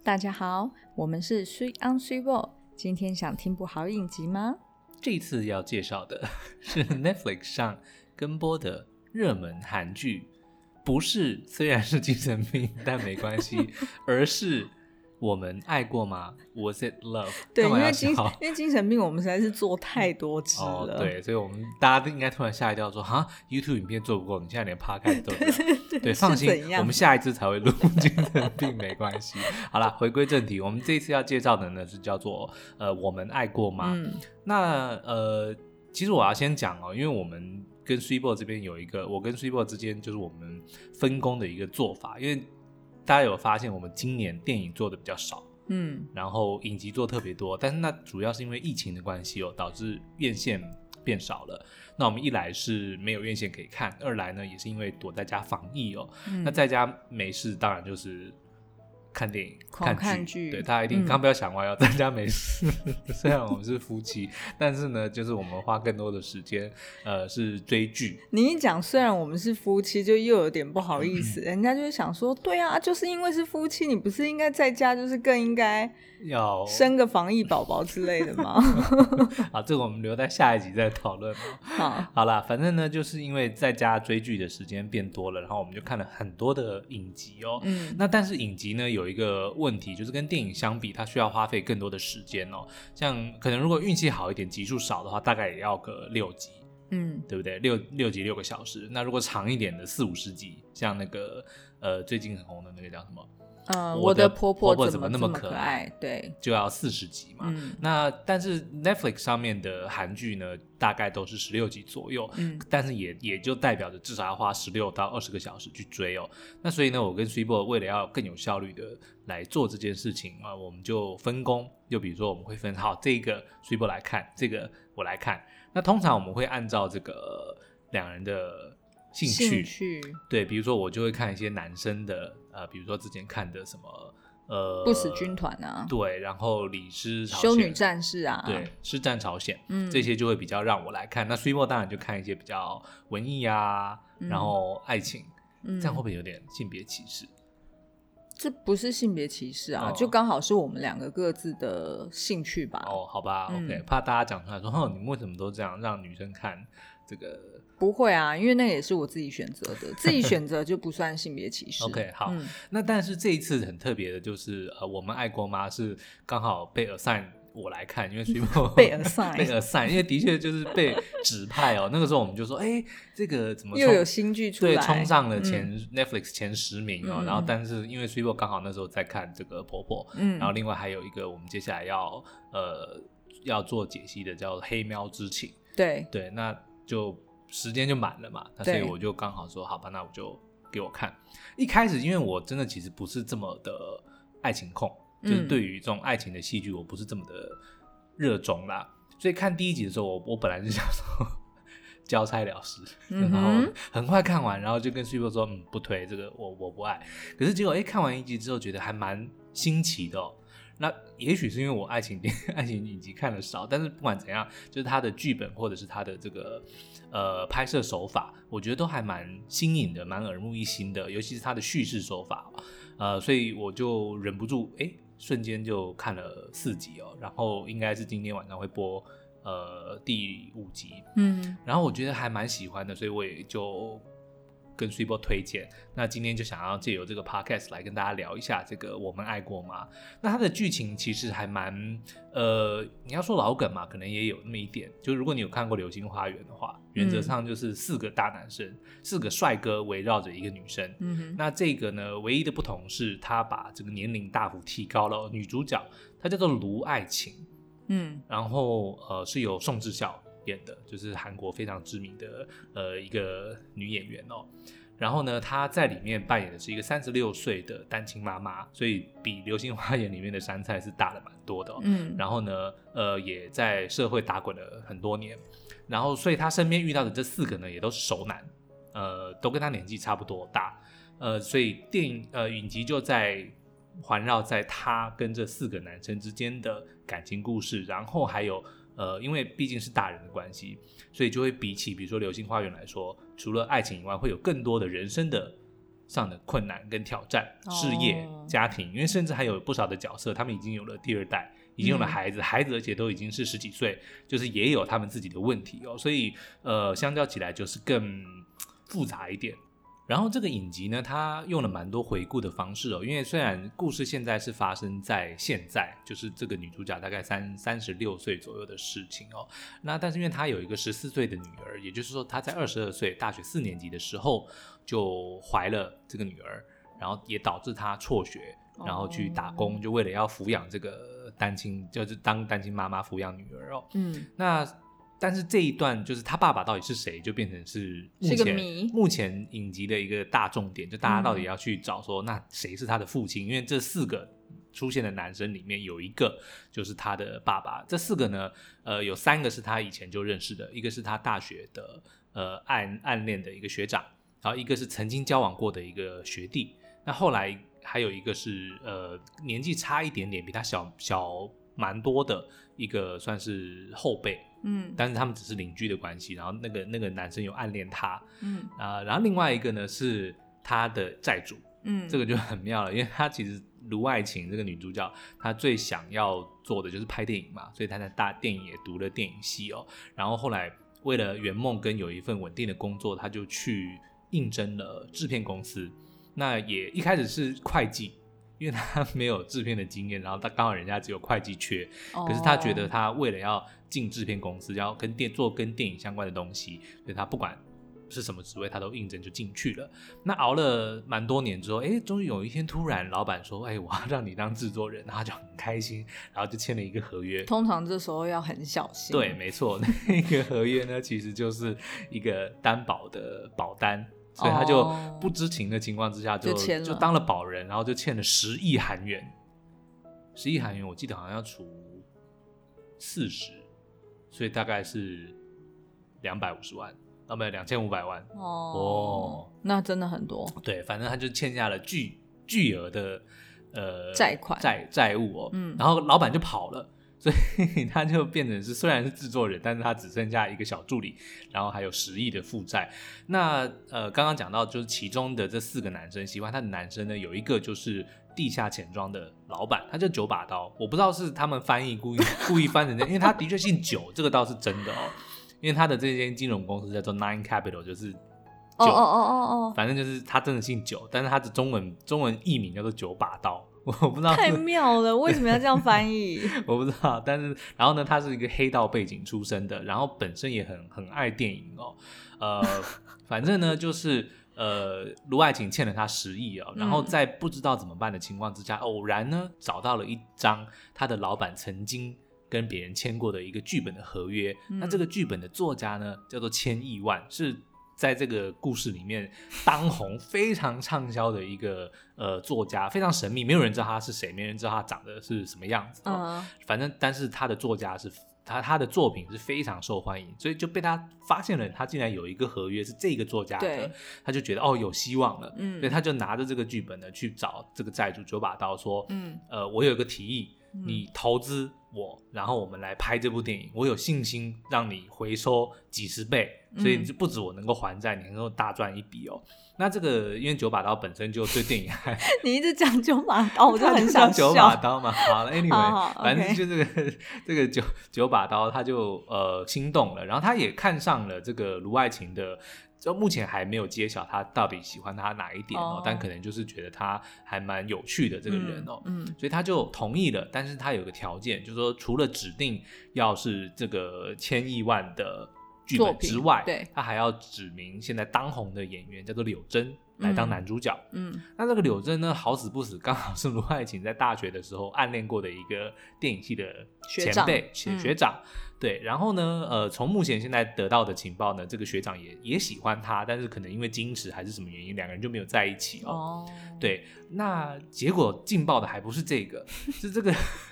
大家好，我们是 Sweet on Sweet Ball， 今天想听部好影集吗？ 这次要介绍的是 Netflix 上跟播的热门韩剧，不是虽然是精神病但没关系，而是我们爱过吗 Was it love？ 对，因为精神病我们实在是做太多支了， 对，所以我们大家应该突然吓一跳说哈 YouTube 影片做不够，你现在连 Podcast 都对，放心，我们下一次才会录精神病没关系。好啦，回归正题，我们这一次要介绍的呢是叫做我们爱过吗？那其实我要先讲因为我们跟 Sweetball 这边有一个，我跟 Sweetball 之间就是我们分工的一个做法，因为大家有发现我们今年电影做的比较少，然后影集做特别多，但是那主要是因为疫情的关系导致院线变少了。那我们一来是没有院线可以看，二来呢也是因为躲在家防疫那在家没事当然就是看电影看剧，对，大家一定刚不要想歪在家没事虽然我们是夫妻，但是呢就是我们花更多的时间是追剧。 你一讲虽然我们是夫妻就又有点不好意思，人家就会想说对啊，就是因为是夫妻你不是应该在家就是更应该要生个防疫宝宝之类的吗？ 好，这个我们留在下一集再讨论好啦，反正呢就是因为在家追剧的时间变多了，然后我们就看了很多的影集那但是影集呢有一个问题，就是跟电影相比它需要花费更多的时间像可能如果运气好一点集数少的话大概也要个6集对不对？6集6个小时。那如果长一点的40-50集，像那个最近很红的那个叫什么我的婆婆怎么那么可爱， 对， 就要40集嘛那但是 Netflix 上面的韩剧呢大概都是16集左右但是也就代表着至少要花16到20个小时去追那所以呢我跟 Sweetball 为了要更有效率的来做这件事情我们就分工，就比如说我们会分好这个 Sweetball 来看，这个我来看，那通常我们会按照这个两人的兴趣对，比如说我就会看一些男生的比如说之前看的什么不死军团啊， 对，然后李师朝鲜修女战士啊， 对，师战朝鲜这些就会比较让我来看。那 Sweetball 当然就看一些比较文艺啊然后爱情这样会不会有点性别歧视？ 这不是性别歧视啊就刚好是我们两个各自的兴趣吧好吧OK 怕大家讲出来说你们为什么都这样让女生看这个？ 不会啊，因为那也是我自己选择的自己选择就不算性别歧视 OK 好那但是这一次很特别的就是我们爱过吗是刚好被 assign 我来看，因为被 assign 因为的确就是被指派那个时候我们就说这个怎么又有新剧出来， 对，冲上了Netflix 前10名然后但是因为 Sweetball 刚好那时候在看这个婆婆然后另外还有一个我们接下来要做解析的叫黑喵之情，对，那就时间就满了嘛，那所以我就刚好说好吧，那我就给我看。一开始因为我真的其实不是这么的爱情控就是对于这种爱情的戏剧我不是这么的热衷啦，所以看第1集的时候我本来就想说交差了事然后很快看完，然后就跟 Sweetball 说不推这个我不爱。可是结果看完1集之后觉得还蛮新奇的那也许是因为我爱情影集看的少，但是不管怎样就是他的剧本或者是他的这个拍摄手法我觉得都还蛮新颖的，蛮耳目一新的，尤其是他的叙事手法所以我就忍不住瞬间就看了4集然后应该是今天晚上会播第5集然后我觉得还蛮喜欢的，所以我也就跟 Sweetball 推荐。那今天就想要借由这个 podcast 来跟大家聊一下这个我们爱过吗。那它的剧情其实还蛮你要说老梗嘛可能也有那么一点，就如果你有看过流星花园的话原则上就是4个大男生4个帅哥围绕着一个女生那这个呢唯一的不同是他把这个年龄大幅提高了女主角她叫做卢爱琴然后是由宋智孝演的，就是韩国非常知名的一个女演员然后呢她在里面扮演的是一个36岁的单亲妈妈，所以比流星花园里面的杉菜是大了蛮多的然后呢也在社会打滚了很多年，然后所以她身边遇到的这4个呢也都是熟男都跟她年纪差不多大所以影集就在环绕在她跟这4个男生之间的感情故事，然后还有因为毕竟是大人的关系，所以就会比起比如说流星花园来说，除了爱情以外会有更多的人生的上的困难跟挑战，事业、家庭，因为甚至还有不少的角色他们已经有了第二代，已经有了孩子，孩子而且都已经是10几岁，就是也有他们自己的问题所以相较起来就是更复杂一点。然后这个影集呢，它用了蛮多回顾的方式因为虽然故事现在是发生在现在，就是这个女主角大概36岁左右的事情那但是因为她有一个14岁的女儿，也就是说她在22岁大学4年级的时候就怀了这个女儿，然后也导致她辍学，然后去打工，就为了要抚养这个单亲，就是当单亲妈妈抚养女儿那但是这一段就是他爸爸到底是谁，就变成是目前影集的一个大重点，就大家到底要去找说那谁是他的父亲，因为这4个出现的男生里面有一个就是他的爸爸，这4个呢有3个是他以前就认识的，一个是他大学的暗恋的一个学长，然后一个是曾经交往过的一个学弟，那后来还有一个是年纪差一点点比他小蛮多的一个算是后辈，但是他们只是邻居的关系，然后那个男生有暗恋他，然后另外一个呢是他的债主，这个就很妙了，因为他其实卢爱琴这个女主角，她最想要做的就是拍电影嘛，所以她在大电影也读了电影系然后后来为了圆梦跟有一份稳定的工作，她就去应征了制片公司，那也一开始是会计，因为他没有制片的经验，然后他刚好人家只有会计缺，可是他觉得他为了要进制片公司，要做跟电影相关的东西，所以他不管是什么职位他都应征就进去了。那熬了蛮多年之后，终于有一天突然老板说我要让你当制作人，然后他就很开心，然后就签了一个合约。 通常这时候要很小心。 对，没错，那个合约呢其实就是一个担保的保单，所以他就不知情的情况之下就当了保人，然后就欠了10亿韩元。10亿韩元我记得好像要除40，所以大概是250万，没有2500万。 那真的很多。 对，反正他就欠下了巨额的债款债务然后老板就跑了。所以他就变成是虽然是制作人，但是他只剩下一个小助理，然后还有10亿的负债。那刚刚讲到就是其中的这4个男生，喜欢他的男生呢，有一个就是地下钱庄的老板，他叫9把刀，我不知道是他们翻译故意翻成这样，因为他的确姓9，这个倒是真的因为他的这间金融公司叫做 Nine Capital， 就是反正就是他真的姓9，但是他的中文译名叫做9把刀。我不知道， 太妙了，为什么要这样翻译？ 我不知道，但是然后呢，他是一个黑道背景出身的，然后本身也很爱电影反正呢就是卢爱琴欠了他10亿然后在不知道怎么办的情况之下，偶然呢找到了一张他的老板曾经跟别人签过的一个剧本的合约，那这个剧本的作家呢叫做千亿万，是在这个故事里面当红非常畅销的一个作家，非常神秘，没有人知道他是谁，没人知道他长得是什么样子反正但是他的作家是他的作品是非常受欢迎，所以就被他发现了他竟然有一个合约是这个作家的，他就觉得有希望了所以他就拿着这个剧本呢去找这个债主9把刀说我有一个提议，你投资我，然后我们来拍这部电影，我有信心让你回收几10倍，所以不止我能够还债，你能够大赚一笔那这个因为9把刀本身就对电影还你一直讲9把刀我就很想笑。 9把刀嘛，好了 anyway 好反正就这个九把刀他就心动了，然后他也看上了这个卢爱琴的，就目前还没有揭晓他到底喜欢他哪一点但可能就是觉得他还蛮有趣的这个人所以他就同意了，但是他有个条件，就是说除了指定要是这个1000亿万的剧本之外，他还要指明现在当红的演员叫做柳真来当男主角那这个柳真呢好死不死刚好是卢爱琴在大学的时候暗恋过的一个电影系的前辈学长对，然后呢从目前现在得到的情报呢，这个学长也喜欢他，但是可能因为矜持还是什么原因，两个人就没有在一起对，那结果劲爆的还不是这个是这个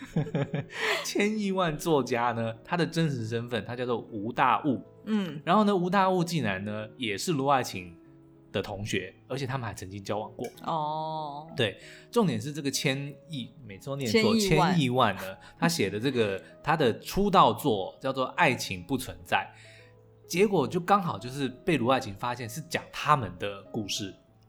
1000亿万作家呢，他的真实身份他叫做吴大悟然后呢吴大悟竟然呢也是卢爱琴的同学，而且他们还曾经交往过对，重点是这个1000亿，每次都念错1000亿万呢他写的这个他的出道作叫做《爱情不存在》，结果就刚好就是被卢爱琴发现是讲他们的故事，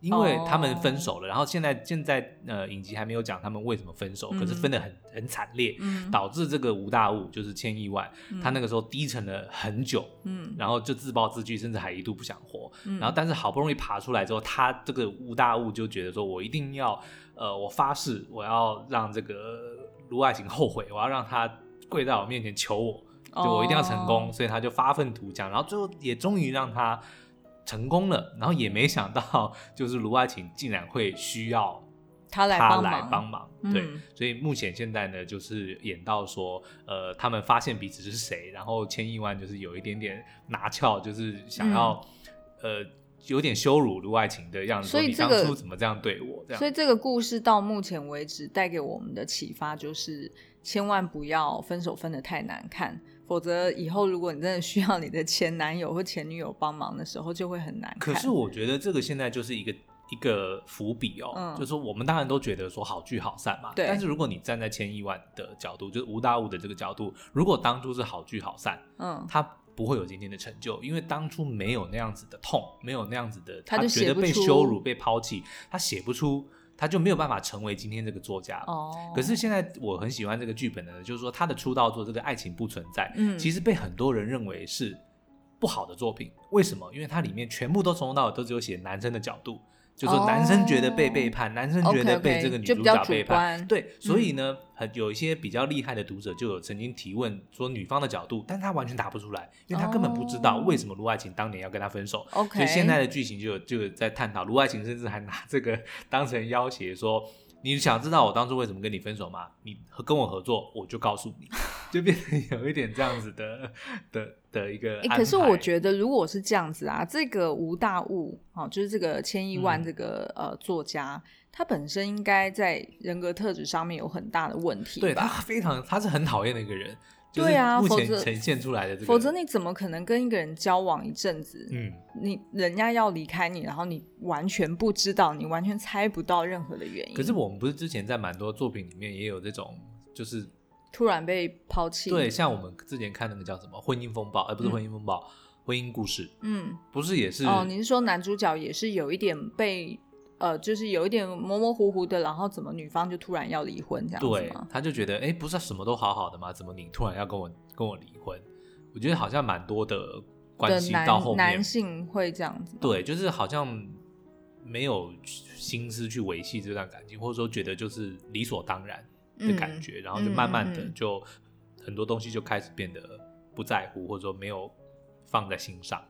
因为他们分手了，然后现在影集还没有讲他们为什么分手，可是分得很惨烈，导致这个吴大悟就是千亿万，他那个时候低沉了很久，然后就自暴自弃，甚至还一度不想活，然后但是好不容易爬出来之后，他这个吴大悟就觉得说，我一定要我发誓我要让这个卢爱琴后悔，我要让他跪在我面前求我，就我一定要成功，所以他就发愤图强，然后最后也终于让他成功了，然后也没想到就是卢爱琴竟然会需要他来帮忙，对，所以目前现在呢就是演到说他们发现彼此是谁，然后千亿万就是有一点点拿翘，就是想要有点羞辱卢爱琴的样子， 所以你当初怎么这样对我这样。 所以这个故事到目前为止带给我们的启发就是千万不要分手分得太难看，否则以后如果你真的需要你的前男友或前女友帮忙的时候就会很难看。 可是我觉得这个现在就是一个伏笔哦，就是说我们当然都觉得说好聚好散嘛，但是如果你站在千亿万的角度，就是吴大悟的这个角度，如果当初是好聚好散，他不会有今天的成就，因为当初没有那样子的痛，没有那样子的他觉得被羞辱被抛弃，他写不出，他就没有办法成为今天这个作家。可是现在我很喜欢这个剧本呢，就是说他的出道作这个爱情不存在，其实被很多人认为是不好的作品。为什么？因为它里面全部都从头到尾都只有写男生的角度，就是说男生觉得被背叛，男生觉得被这个女主角背叛，对，所以呢，有一些比较厉害的读者就有曾经提问说女方的角度，但是他完全答不出来，因为他根本不知道为什么卢爱琴当年要跟他分手，所以现在的剧情就有在探讨，卢爱琴甚至还拿这个当成要挟说，你想知道我当初为什么跟你分手吗？你跟我合作，我就告诉你，就变成有一点这样子的一个安排。 可是我觉得如果是这样子啊，这个吴大悟就是这个千亿万这个作家，他本身应该在人格特质上面有很大的问题吧？ 对，他是很讨厌的一个人。 对啊， 目前呈现出来的这个， 否则你怎么可能跟一个人交往一阵子，人家要离开你，然后你完全不知道，你完全猜不到任何的原因。 可是我们不是之前在蛮多作品里面也有这种，就是突然被抛弃。 对，像我们之前看那个叫什么《婚姻风暴》，不是《婚姻风暴》，婚姻故事，不是也是你是说男主角也是有一点被就是有一点模模糊糊的，然后怎么女方就突然要离婚这样子吗？ 对，他就觉得不是什么都好好的吗？怎么你突然要跟我离婚？我觉得好像蛮多的关系到后面男性会这样子， 对，就是好像没有心思去维系这段感情，或者说觉得就是理所当然的感觉，然后就慢慢的就很多东西就开始变得不在乎，或者说没有放在心上。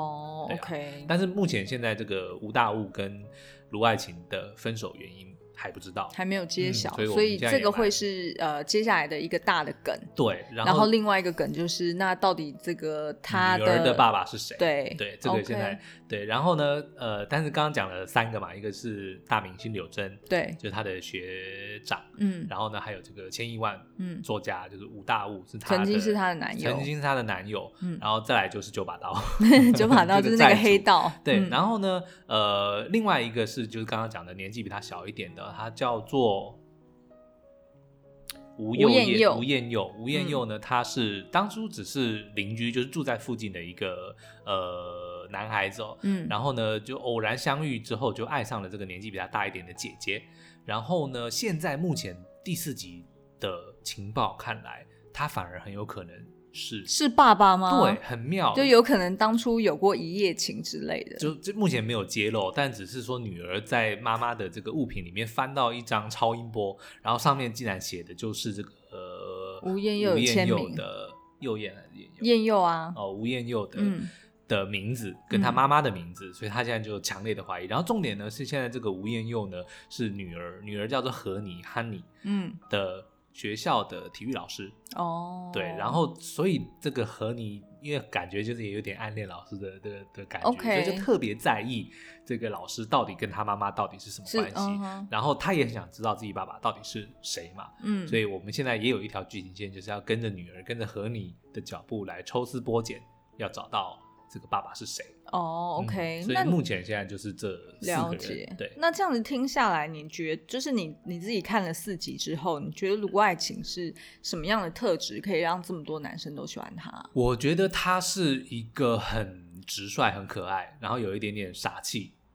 OK。 但是目前现在这个吴大悟跟卢爱琴的分手原因还不知道， 还没有揭晓，所以这个会是接下来的一个大的梗。 对， 然后另外一个梗就是那到底这个他的女儿的爸爸是谁？ 对， 这个现在对，然后呢但是刚刚讲了3个嘛，一个是大明星柳真， 对， 就是他的学长，然后呢还有这个千亿万作家，就是吴大悟是他的曾经是他的男友， 然后再来就是九把刀九把刀就是那个黑道， 对，然后呢另外一个是就是刚刚讲的年纪比他小一点的，他叫做吴彦佑呢，他是当初只是邻居，就是住在附近的一个男孩子然后呢就偶然相遇之后就爱上了这个年纪比他大一点的姐姐，然后呢现在目前第4集的情报看来，他反而很有可能是爸爸吗？ 对，很妙， 就有可能当初有过一夜情之类的， 就目前没有揭露，但只是说女儿在妈妈的这个物品里面翻到一张超音波，然后上面竟然写的就是这个吴彦佑签名的彦佑啊， 吴彦佑的名字跟他妈妈的名字，所以他现在就强烈的怀疑。然后重点呢是现在这个吴彦佑呢是女儿叫做何妮 Honey 的学校的体育老师对，然后所以这个何妮因为感觉就是也有点暗恋老师的感觉，所以就特别在意这个老师到底跟他妈妈到底是什么关系，然后他也很想知道自己爸爸到底是谁嘛，所以我们现在也有一条剧情线，就是要跟着女儿跟着何妮的脚步来抽丝剥茧，要找到这个爸爸是谁。 OK， 所以目前现在就是这4个人。对， 那这样子听下来，你觉得就是你自己看了4集之后，你觉得卢爱琴是什么样的特质可以让这么多男生都喜欢他？ 我觉得他是一个很直率很可爱，然后有一点点傻气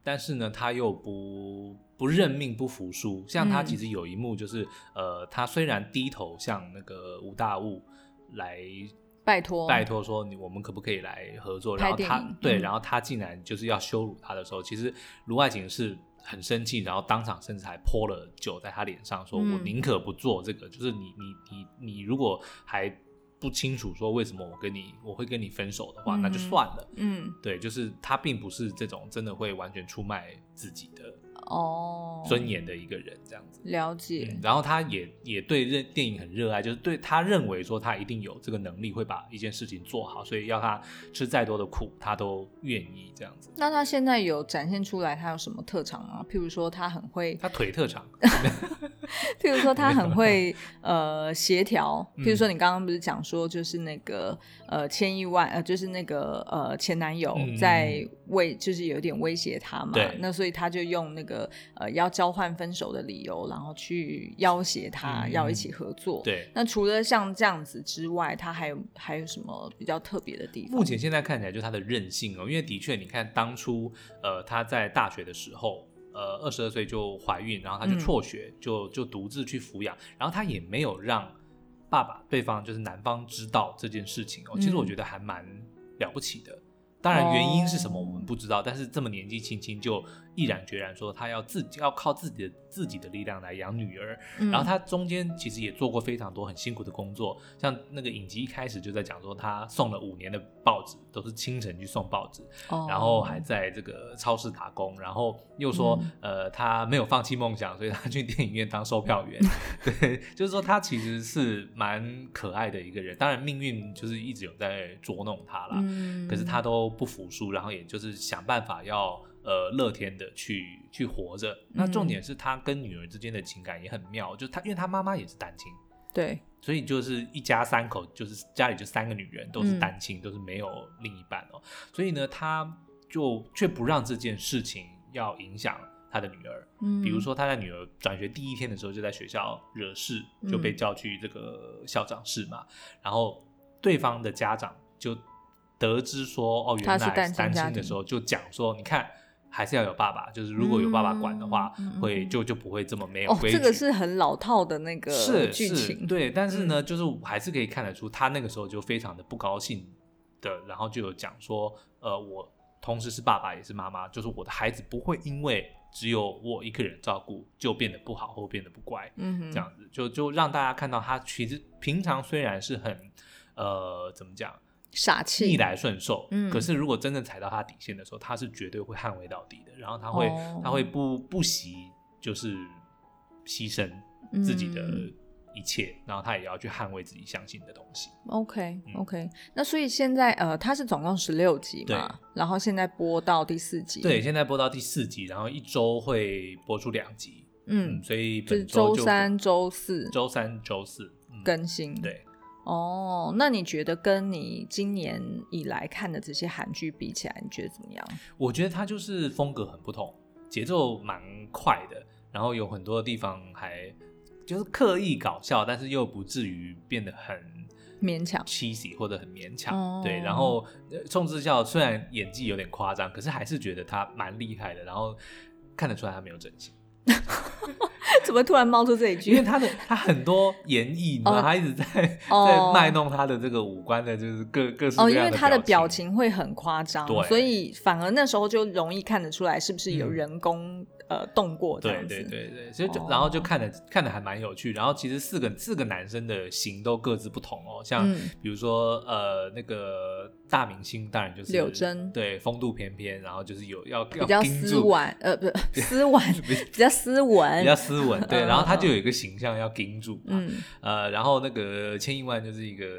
但是呢他又不认命不服输。像他其实有一幕就是他虽然低头向那个吴大悟来拜托说我们可不可以来合作，然后然后他竟然就是要羞辱他的时候，其实卢爱琴是很生气，然后当场甚至还泼了酒在他脸上，说我宁可不做这个，就是你如果还不清楚说为什么我会跟你分手的话，那就算了。对，就是他并不是这种真的会完全出卖自己的尊严的一个人，这样子。 了解。 然后他也对电影很热爱，就是对他认为说他一定有这个能力会把一件事情做好，所以要他吃再多的苦他都愿意这样子。 那他现在有展现出来他有什么特长吗？譬如说他很会， 他腿特长譬如说他很会协调，譬如说你刚刚不是讲说就是那个千亿万就是那个前男友在就是有点威胁他嘛，那所以他就用那个要交换分手的理由，然后去要挟他要一起合作。 对， 那除了像这样子之外，他还有什么比较特别的地方？ 目前现在看起来就是他的韧性因为的确你看当初他在大学的时候22岁就怀孕，然后他就辍学，就独自去抚养，然后他也没有让对方就是男方知道这件事情其实我觉得还蛮了不起的。当然原因是什么我们不知道，但是这么年纪轻轻就毅然决然说他要靠自己的力量来养女儿。然后他中间其实也做过非常多很辛苦的工作，像那个影集一开始就在讲说他送了5年的报纸，都是清晨去送报纸，然后还在这个超市打工，然后又说他没有放弃梦想，所以他去电影院当售票员对，就是说他其实是蛮可爱的一个人。当然命运就是一直有在捉弄他啦，可是他都不服输，然后也就是想办法要乐天的去活着。那重点是他跟女儿之间的情感也很妙，就因为他妈妈也是单亲， 对， 所以就是一家3口，就是家里就3个女人都是单亲，都是没有另一半所以呢他就却不让这件事情要影响他的女儿。比如说他在女儿转学第1天的时候就在学校惹事，就被叫去这个校长室嘛，然后对方的家长就得知说原来是单亲的时候，就讲说你看还是要有爸爸，就是如果有爸爸管的话，就不会这么没有规矩。 这个是很老套的那个剧情， 对。但是呢就是还是可以看得出他那个时候就非常的不高兴的，然后就有讲说我同时是爸爸也是妈妈，就是我的孩子不会因为只有我一个人照顾就变得不好或变得不乖，这样子就让大家看到他其实平常虽然是很怎么讲傻气逆来顺受，可是如果真正踩到他底线的时候，他是绝对会捍卫到底的。然后他会不惜就是牺牲自己的一切，然后他也要去捍卫自己相信的东西。 OK， 那所以现在他是总共16集嘛，然后现在播到第4集。 对，现在播到第4集，然后1周会播出2集。所以本周周3周4更新。 对。 那你觉得跟你今年以来看的这些韩剧比起来，你觉得怎么样？ 我觉得它就是风格很不同，节奏蛮快的，然后有很多的地方还就是刻意搞笑，但是又不至于变得很勉强 cheesy 或者很勉强。对，然后宋智孝虽然演技有点夸张，可是还是觉得他蛮厉害的，然后看得出来他没有整形。 怎么突然冒出这一句？ 因为他很多演绎他一直在卖弄他的这个五官的就是各式各样的表情。因为他的表情会很夸张，所以反而那时候就容易看得出来是不是有人工动过这样子。 对，所以然后就看得还蛮有趣。然后其实四个男生的型都各自不同像比如说那个大明星当然就是柳真，对， 风度翩翩，然后就是要比较斯文，不斯文，比较斯文， 对，然后他就有一个形象要盯住然后那个千亿万就是一个，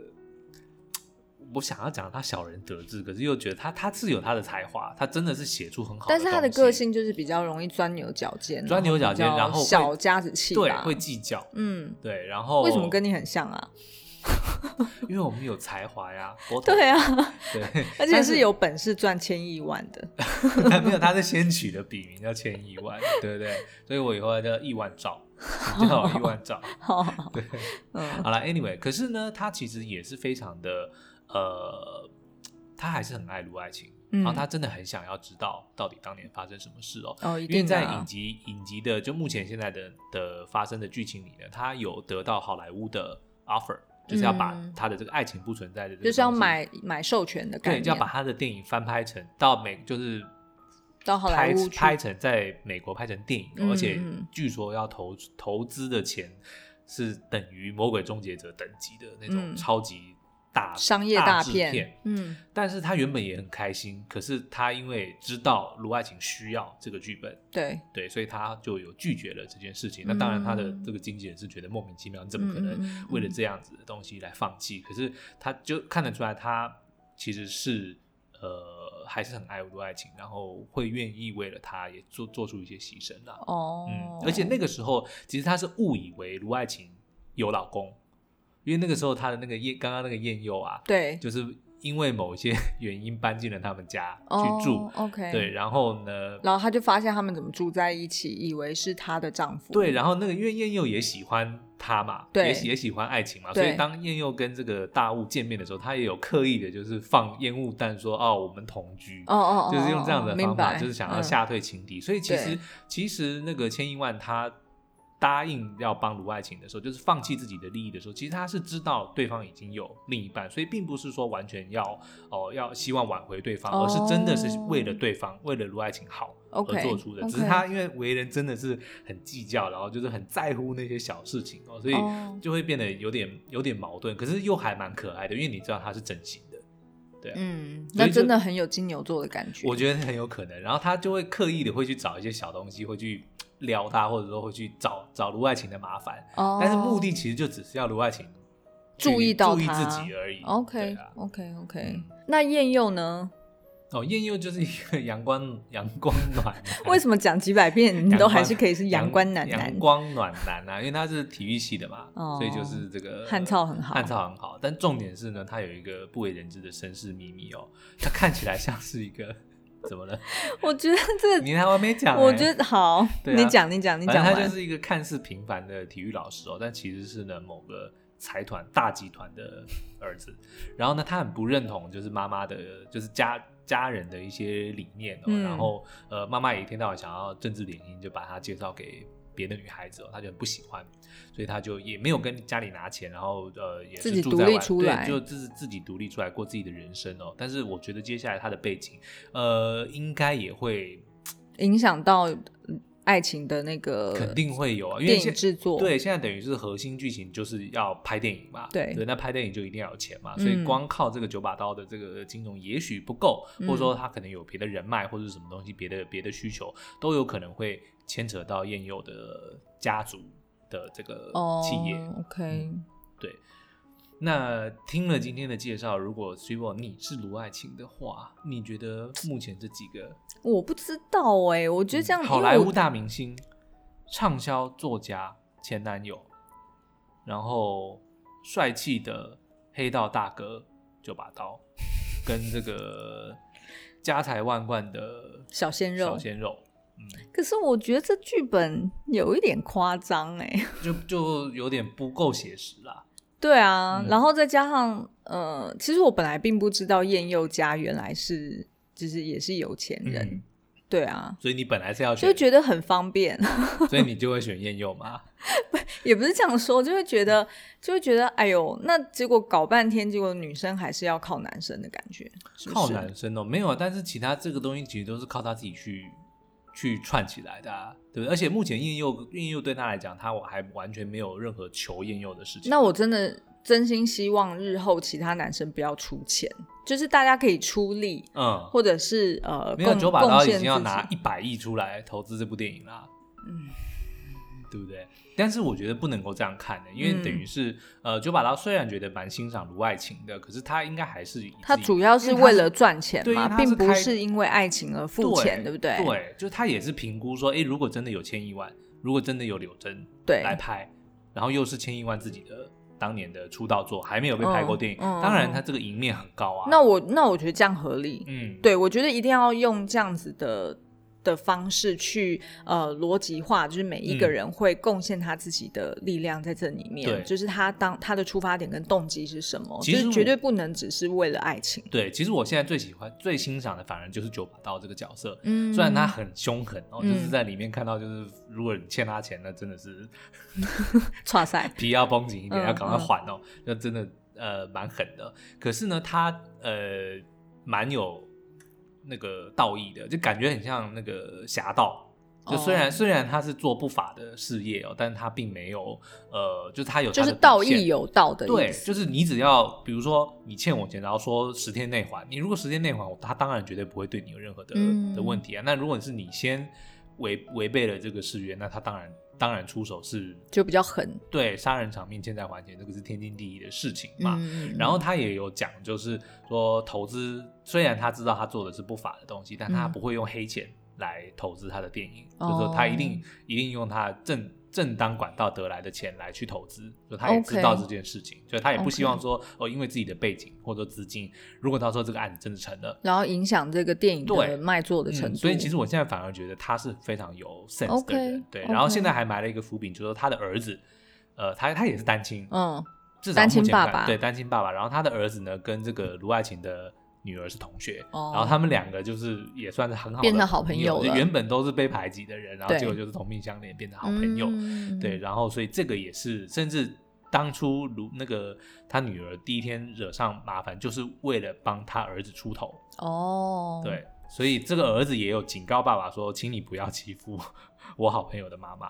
我想要讲他小人得志，可是又觉得他是有他的才华，他真的是写出很好的东西， 但是他的个性就是比较容易钻牛角尖，然后小家子气吧， 对，会计较，对，然后为什么跟你很像啊？ 因为我们有才华呀， 对啊， 对， 而且是有本事赚1000亿万的。 没有，他是先取的笔名叫1000亿万，对不对？所以我以后要叫亿万兆，叫亿万兆。对，好了 ，anyway， 可是呢，他其实也是非常的他还是很爱卢爱琴， 然后他真的很想要知道到底当年发生什么事一定因为在影集的就目前现在的发生的剧情里呢，他有得到好莱坞的 offer，就是要把他的这个爱情不存在的这个就是要买授权的概念， 对，就要把他的电影翻拍成就是到好莱坞拍成在美国拍成电影，而且据说要投资的钱是等于《魔鬼终结者》等级的那种超级商业大片，但是他原本也很开心，可是他因为知道卢爱琴需要这个剧本，对，所以他就有拒绝了这件事情。那当然，他的这个经纪人是觉得莫名其妙，你怎么可能为了这样子的东西来放弃？可是他就看得出来，他其实是还是很爱卢爱琴，然后会愿意为了他也做出一些牺牲啦。而且那个时候，其实他是误以为卢爱琴有老公。因为那个时候他的那个刚刚那个燕佑啊， 对， 就是因为某一些原因搬进了他们家去住 ，OK， 对，然后呢， 然后他就发现他们怎么住在一起，以为是她的丈夫， 对，然后那个因为燕佑也喜欢他嘛， 对， 也喜欢爱情嘛，所以当燕佑跟这个大雾见面的时候，他也有刻意的就是放烟雾弹说我们同居，就是用这样的方法，就是想要吓退情敌，所以其实那个千亿万他答应要帮卢爱琴的时候，就是放弃自己的利益的时候，其实他是知道对方已经有另一半，所以并不是说完全要希望挽回对方，而是真的是为了对方，为了卢爱琴好而做出的。只是他因为为人真的是很计较，然后就是很在乎那些小事情所以就会变得有点矛盾，可是又还蛮可爱的，因为你知道他是真心的。对那真的很有金牛座的感觉， 我觉得很有可能。然后他就会刻意的会去找一些小东西，会去撩他，或者说会去找卢爱琴的麻烦，但是目的其实就只是要卢爱琴注意到他自己而已。 OK， 那燕佑呢？ 燕佑就是一个阳光暖男。 为什么讲几百遍你都还是可以是阳光暖男？ 阳光暖男因为他是体育系的嘛，所以就是这个汉操很好。 但重点是呢，他有一个不为人知的身世秘密他看起来像是一个怎么了？我觉得这个你还没讲我觉得好，你讲反正他就是一个看似平凡的体育老师但其实是呢某个财团大集团的儿子。然后呢，他很不认同就是妈妈的就是家人的一些理念然后妈妈也一天到晚想要政治联姻，就把他介绍给别的女孩子他就很不喜欢，所以他就也没有跟家里拿钱，然后也是住在外，对，就自己独立出来过自己的人生但是我觉得接下来他的背景应该也会影响到爱情的那个， 肯定会有因为电影制作， 对，现在等于是核心剧情就是要拍电影嘛，对，那拍电影就一定要有钱嘛，所以光靠这个9把刀的这个金融也许不够，或者说他可能有别的人脉或者什么东西，别的需求都有可能会牵扯到燕佑的家族的这个企业。 OK， 对。那听了今天的介绍，如果 Swivel 你是卢爱琴的话，你觉得目前这几个我不知道我觉得这样好莱坞大明星、畅销作家、前男友，然后帅气的黑道大哥9把刀，跟这个家财万贯的小鲜肉， 可是我觉得这剧本有一点夸张就有点不够写实啦。 对啊，然后再加上其实我本来并不知道燕佑家原来是就是也是有钱人，对啊， 所以你本来是要选， 就觉得很方便， 所以你就会选燕佑吗？ 也不是这样说，就会觉得哎呦，那结果搞半天，结果女生还是要靠男生的感觉，是不是？ 靠男生没有，但是其他这个东西其实都是靠他自己去串起来的对不对？而且目前燕佑对他来讲，他还完全没有任何求燕佑的事情。 那我真心希望日后其他男生不要出钱，就是大家可以出力，或者是没有9把刀已经要拿100亿出来投资这部电影啦，对不对？但是我觉得不能够这样看因为等于是9把刀虽然觉得蛮欣赏卢爱琴的，可是他应该还是他主要是为了赚钱嘛，并不是因为爱情而付钱，对不对？ 对，就他也是评估说如果真的有千亿万，如果真的有柳真来拍，然后又是千亿万自己的当年的出道作，还没有被拍过电影，当然他这个赢面很高啊。 那我觉得这样合理，对，我觉得一定要用这样子的的方式去逻辑化，就是每一个人会贡献他自己的力量在这里面，就是他的出发点跟动机是什么，就是绝对不能只是为了爱情。 对，其实我现在最喜欢最欣赏的反而就是九把刀这个角色，虽然他很凶狠就是在里面看到就是如果你欠他钱那真的是唰塞皮要绷紧一点，要赶快还就真的蛮狠的。可是呢他蛮有那个道义的，就感觉很像那个侠盗。就虽然他是做不法的事业但是他并没有就是他有他的就是道义有道的意思。 对，就是你只要比如说你欠我钱，然后说10天内还，你如果10天内还，他当然绝对不会对你有任何的问题啊。那如果是你先违背了这个誓约，那他当然出手是就比较狠。 对，杀人偿命欠债还钱，这个是天经地义的事情嘛。然后他也有讲，就是说投资虽然他知道他做的是不法的东西，但他不会用黑钱来投资他的电影，就是说他一定用他正当管道得来的钱来去投资，就他也知道这件事情，所以他也不希望说因为自己的背景或者资金，如果到时候这个案子真的成了， 然后影响这个电影的卖座的程度。 所以其实我现在反而觉得他是非常有 sense 的人。对，然后现在还埋了一个伏笔，就是说他的儿子他也是单亲，至少目前看单亲爸爸，对，单亲爸爸。然后他的儿子呢跟这个卢爱琴的女儿是同学，然后他们两个就是也算是很好的变成好朋友了， 原本都是被排挤的人，然后结果就是同病相怜变成好朋友。对，然后所以这个也是，甚至当初那个他女儿第一天惹上麻烦，就是为了帮他儿子出头。对，所以这个儿子也有警告爸爸说，请你不要欺负我好朋友的妈妈。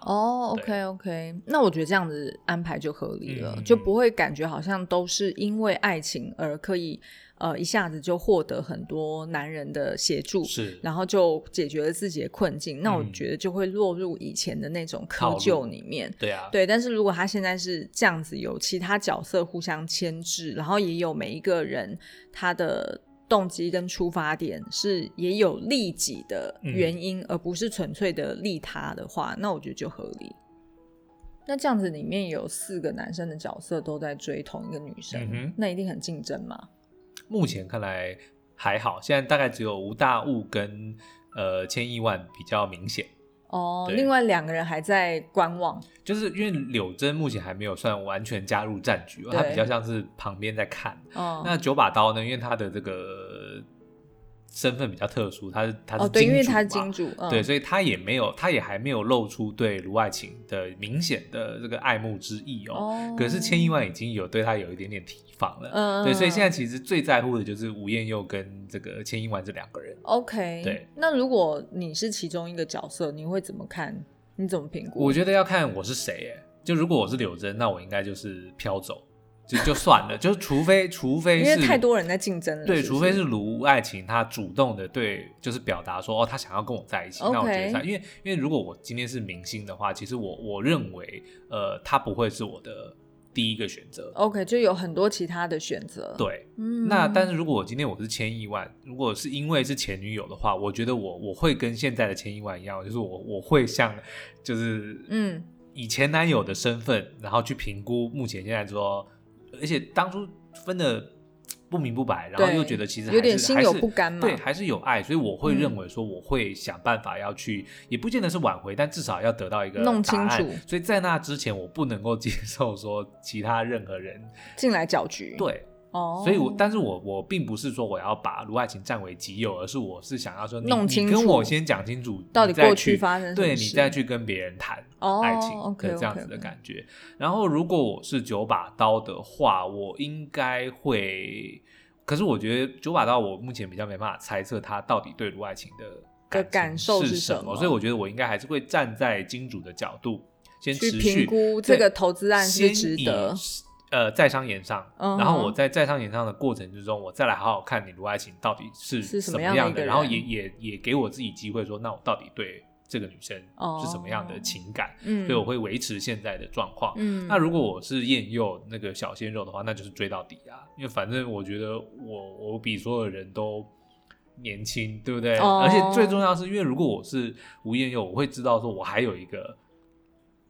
OK， 那我觉得这样子安排就合理了，就不会感觉好像都是因为爱情而可以一下子就获得很多男人的协助， 是， 然后就解决了自己的困境。那我觉得就会落入以前的那种窠臼里面。 对啊， 对。但是如果他现在是这样子，有其他角色互相牵制，然后也有每一个人他的动机跟出发点是也有利己的原因，而不是纯粹的利他的话，那我觉得就合理。那这样子里面有4个男生的角色都在追同一个女生，那一定很竞争嘛？ 目前看来还好，现在大概只有吴大悟跟千亿万比较明显。 另外2个人还在观望， 就是因为柳真目前还没有算完全加入战局，他比较像是旁边在看。那九把刀呢，因为他的这个身份比较特殊，他是金主嘛， 对，因为他是金主， 对，所以他也还没有露出对卢爱琴的明显的这个爱慕之意可是千亿万已经有对他有一点点提防了，对，所以现在其实最在乎的就是吴彦佑跟这个千亿万这2个人。 OK， 对， 那如果你是其中一个角色，你会怎么看？你怎么评估？ 我觉得要看我是谁耶，就如果我是柳真，那我应该就是飘走。就算了，就是除非是因为太多人在竞争了， 对， 是不是？ 除非是卢爱琴她主动的就是表达说她想要跟我在一起，那我觉得因为如果我今天是明星的话，其实我认为她不会是我的第一个选择。 OK， 就有很多其他的选择。 对，那但是如果我今天我是千亿万，如果是因为是前女友的话，我觉得我会跟现在的千亿万一样，就是我会像就是以前男友的身份，然后去评估目前现在说。而且当初分的不明不白，然后又觉得其实有点心有不甘嘛， 对，还是有爱，所以我会认为说我会想办法要去，也不见得是挽回，但至少要得到一个弄清楚。 所以在那之前，我不能够接受说其他任何人进来搅局。 对。所以但是我并不是说我要把卢爱琴占为己有，而是我是想要说你跟我先讲清楚到底过去发生什么事， 对，你再去跟别人谈爱情的这样子的感觉。然后如果我是九把刀的话，我应该会，可是我觉得九把刀我目前比较没办法猜测他到底对卢爱琴的感受是什么，所以我觉得我应该还是会站在金主的角度先持续去评估这个投资案是值得在商言商，然后我在商言商的过程之中，我再来好好看你卢爱琴到底是什么样的，然后也给我自己机会说，那我到底对这个女生是什么样的情感，所以我会维持现在的状况。那如果我是燕佑那个小鲜肉的话，那就是追到底啊，因为反正我觉得我比所有人都年轻，对不对？而且最重要的是，因为如果我是吴燕佑，我会知道说我还有一个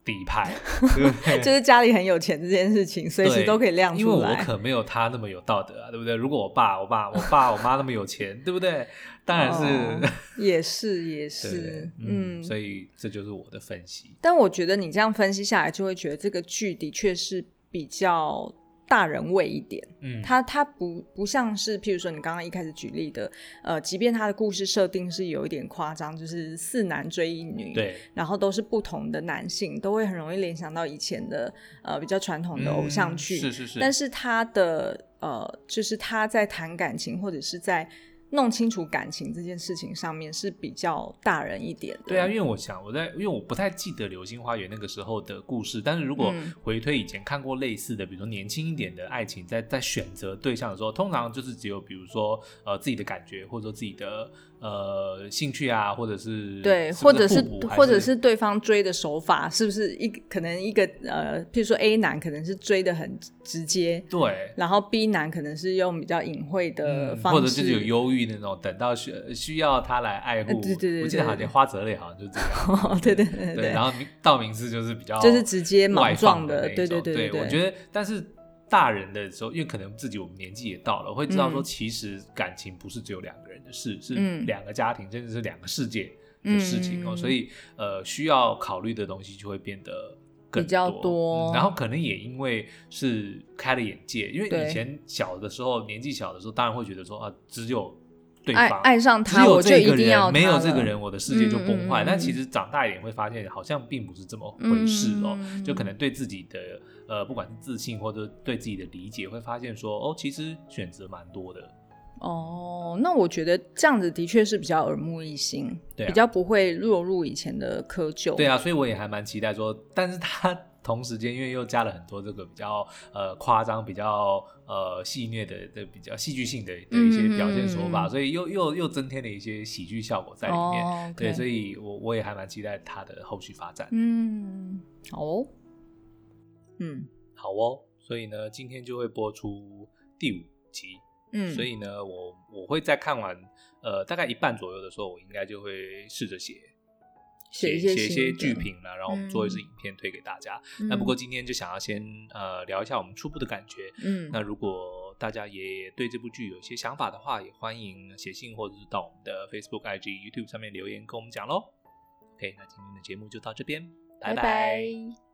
底牌，对不对？ 就是家里很有钱这件事情，随时都可以亮出来。 因为我可没有他那么有道德啊，对不对？如果我爸我妈那么有钱，对不对？当然是、 也是， 所以这就是我的分析。 但我觉得你这样分析下来，就会觉得这个剧的确是比较大人味一点。它不像是譬如说你刚刚一开始举例的即便它的故事设定是有一点夸张，就是4男追1女， 对， 然后都是不同的男性，都会很容易联想到以前的比较传统的偶像剧， 是， 但是它的就是他在谈感情或者是在弄清楚感情这件事情上面是比较大人一点的。 对啊，因为我不太记得《流星花园》那个时候的故事，但是如果回推以前看过类似的，比如说年轻一点的爱情，在选择对象的时候，通常就是只有比如说自己的感觉，或者说自己的兴趣啊，或者是对， 是不是或者是对方追的手法是不是可能一个譬如说 A 男可能是追的很直接， 对， 然后 B 男可能是用比较隐晦的方式， 或者就是有忧郁那种，等到需要他来爱护。 对， 我记得好像花泽类好像就是这样。 对， 然后道明寺就是比较就是直接莽撞的那种。对，我觉得，但是大人的时候，因为可能我们年纪也到了，会知道说，其实感情不是只有2个人的事，是2个家庭，甚至是2个世界的事情所以需要考虑的东西就会变得更比较多。 然后可能也因为是开了眼界，因为以前小的时候，年纪小的时候，当然会觉得说只有对方爱上他，我就一定要他了， 没有这个人，我的世界就崩坏。但其实长大一点会发现，好像并不是这么回事就可能对自己的不管是自信或者对自己的理解，会发现说其实选择蛮多的。 那我觉得这样子的确是比较耳目一新，比较不会落入以前的窠臼。 对啊，所以我也还蛮期待说，但是他同时间因为又加了很多这个比较夸张、比较戏谑的比较戏剧性的一些表现手法，所以又增添了一些喜剧效果在里面。对，所以我也还蛮期待他的后续发展。 好哦， 好哦，所以呢，今天就会播出第5集。所以呢，我会在看完大概一半左右的时候，我应该就会试着写一些剧评啦，然后我们做一支影片推给大家。那不过今天就想要先聊一下我们初步的感觉。那如果大家也对这部剧有一些想法的话，也欢迎写信或者是到我们的 Facebook、IG、YouTube 上面留言跟我们讲咯。OK， 那今天的节目就到这边，拜拜。